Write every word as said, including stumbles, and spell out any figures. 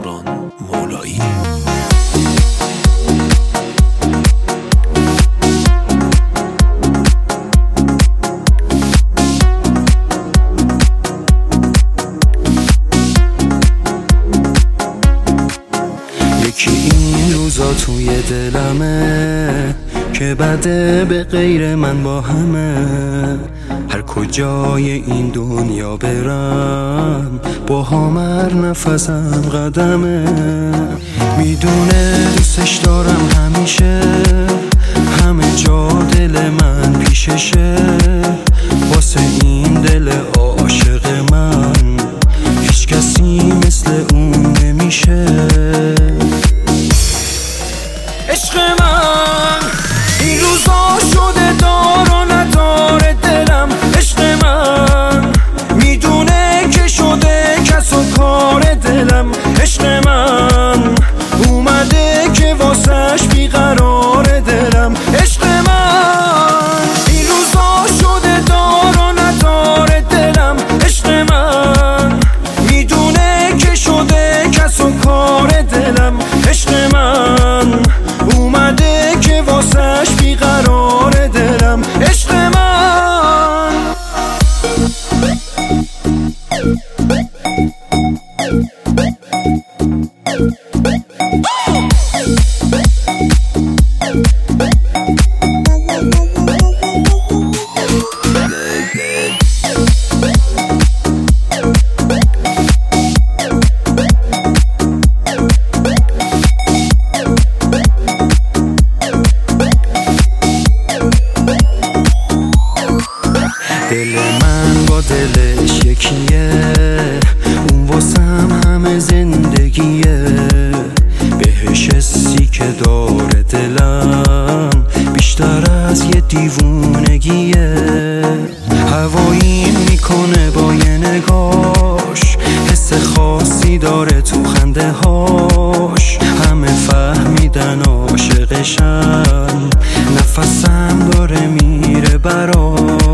کامران مولایی. یکی این روزا توی دلمه که بده به غیر من با همه، هر کجای این دنیا برم با همر نفسم قدمه. میدونه دوستش دارم همیشه، همه جا دل من پیششه، واسه این دل عاشق من هیچ کسی مثل اون نمیشه. عشق من این روزا شده دار و نداره دلم، عشق من میدونه که شده کس و کار دلم، عشق من اومده که واسش بیقرار دلم، عشق من این روزا شده دار و نداره دلم، عشق من میدونه که شده کس و کار دلم، عشق من اومده که واسش بیقرار دلم، عشق من. دل من با دلش یکیه، اون واسم همه زندگیه، بهش حسی که داره دلم بیشتر از یه دیوونگیه. هواییم میکنه با یه نگاش، حس خاصی داره تو خنده هاش، همه فهمیدن عاشقشم، نفسم داره میره براش.